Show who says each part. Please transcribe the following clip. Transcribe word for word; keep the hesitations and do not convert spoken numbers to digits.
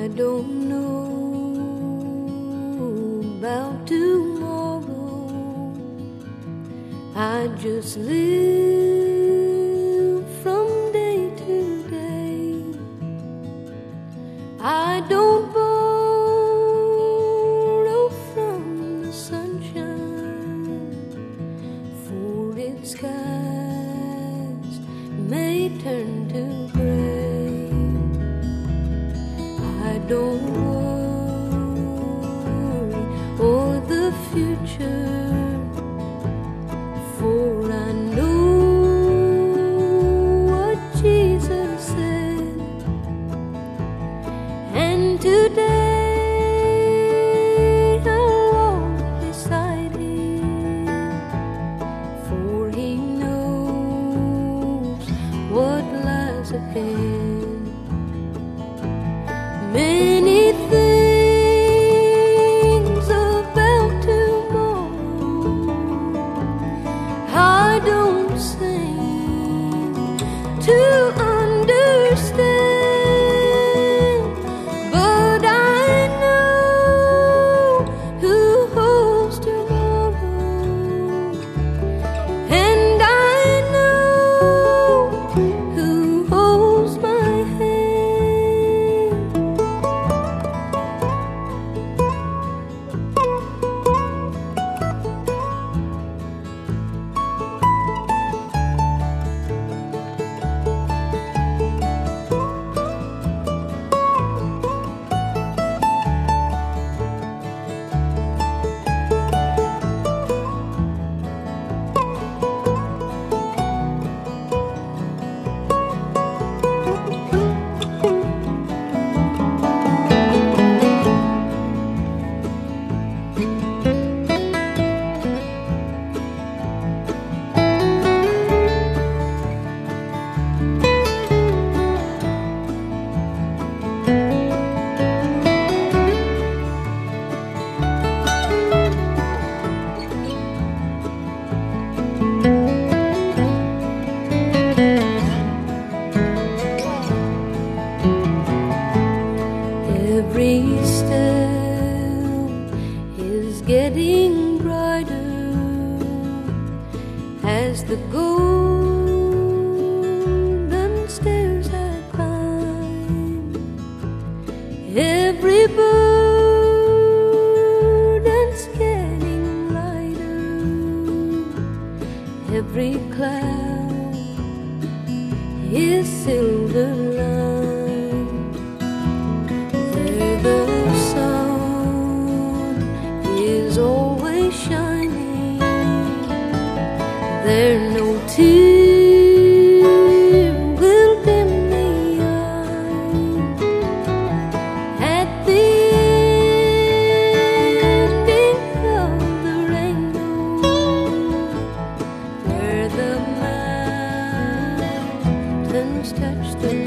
Speaker 1: I don't know about tomorrow. I just live from day to day. I don't borrow from the sunshine, for its skies may turn to gray. I don't worry o'er the future, for I know what Jesus said. And today I'll walk beside Him, for He knows what lies ahead. Many things about tomorrow I don't seem to understand, but I know who holds tomorrow, and I know who holds my hand. Every step is getting brighter as the golden stairs I climb. Every burden's getting lighter, every cloud is silver lined. The sun is always shining, there no tear will dim the eye. At the ending of the rainbow, where the mountains touch the